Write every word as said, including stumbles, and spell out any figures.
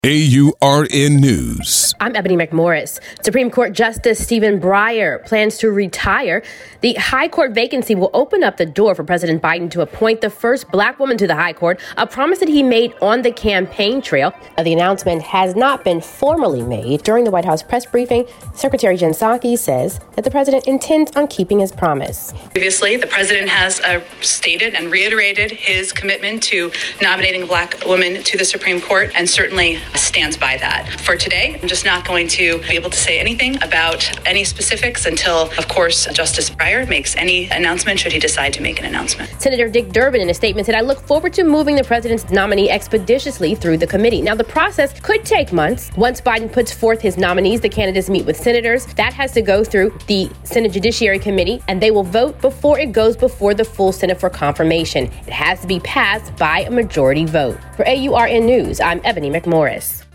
A U R N News. I'm Ebony McMorris. Supreme Court Justice Stephen Breyer plans to retire. The high court vacancy will open up the door for President Biden to appoint the first black woman to the high court, a promise that he made on the campaign trail. The announcement has not been formally made. During the White House press briefing, Secretary Jen Psaki says that the president intends on keeping his promise. Previously, the president has uh, stated and reiterated his commitment to nominating a black woman to the Supreme Court, and certainly stands by that. For today, I'm just not going to be able to say anything about any specifics until, of course, Justice Breyer makes any announcement, should he decide to make an announcement. Senator Dick Durbin, in a statement, said, "I look forward to moving the president's nominee expeditiously through the committee." Now, the process could take months. Once Biden puts forth his nominees, the candidates meet with senators. That has to go through the Senate Judiciary Committee, and they will vote before it goes before the full Senate for confirmation. It has to be passed by a majority vote. For A U R N News, I'm Ebony McMorris.